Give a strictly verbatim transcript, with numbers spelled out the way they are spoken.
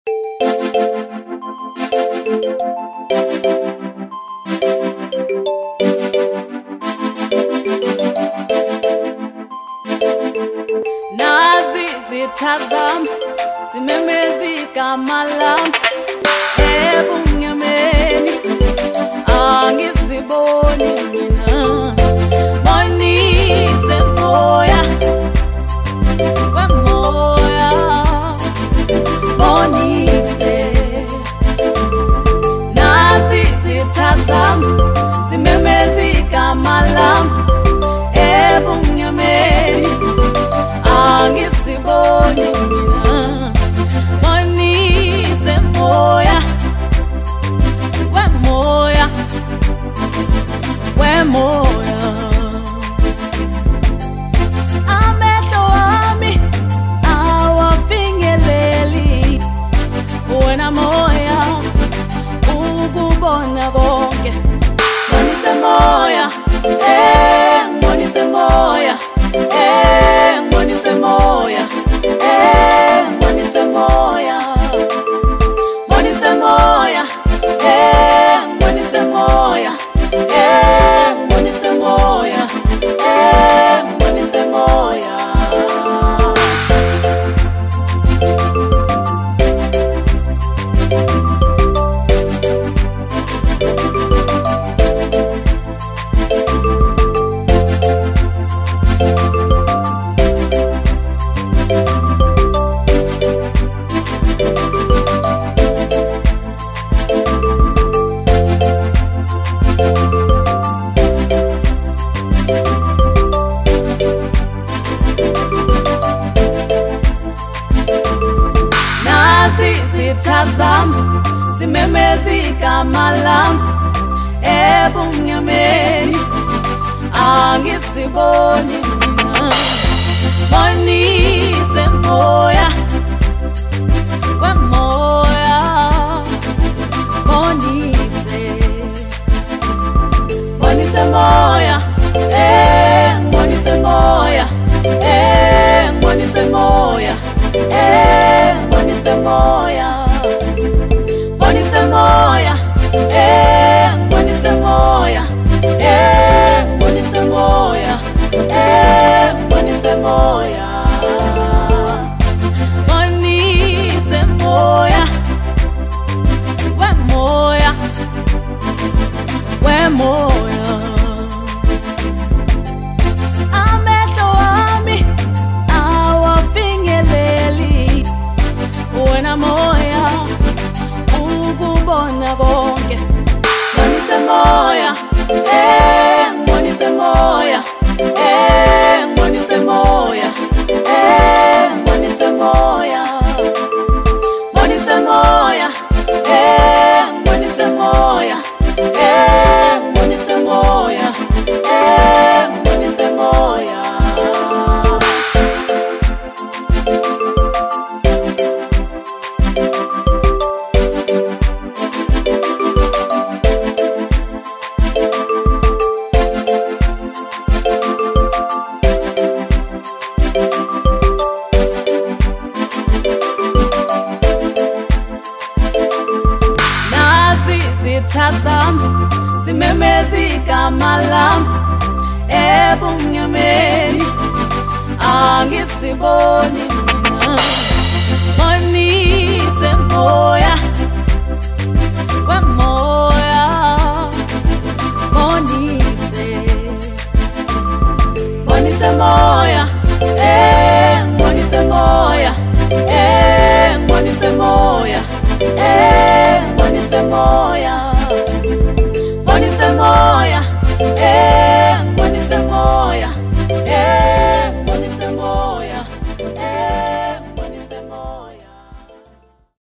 Nazi zithazam zimemezika malam ebungemeni angisiboni mina bonise moya kwemoya bonise nazi zithazam zimemezika malam ebungemeni angisiboni mina bonise moya wemoya wemoya amehlo wami awafinyeleli wena moya ukubona konke bonise moya eh bonise moya eh bonise moya eh bonise moya bonise moya eh bonise moya eh bonise moya eh bonise moya zithazam zimemezika malam ebungemeni angisiboni mina bonise moya kwemoya bonise bonise moya eh bonise moya eh bonise moya eh bonise moya bonise moya eh bonise moya eh bonise moya eh bonise moya bonise moya wemoya wemoya amehlo wami awafinyeleli wena moya ukubona konke bonise moya eh bonise moya eh bonise moya eh bonise moya bonise moya eh bonise moya eh bonise moya eh bonise moya zithazam zimemezika malam ebungemeni angisiboni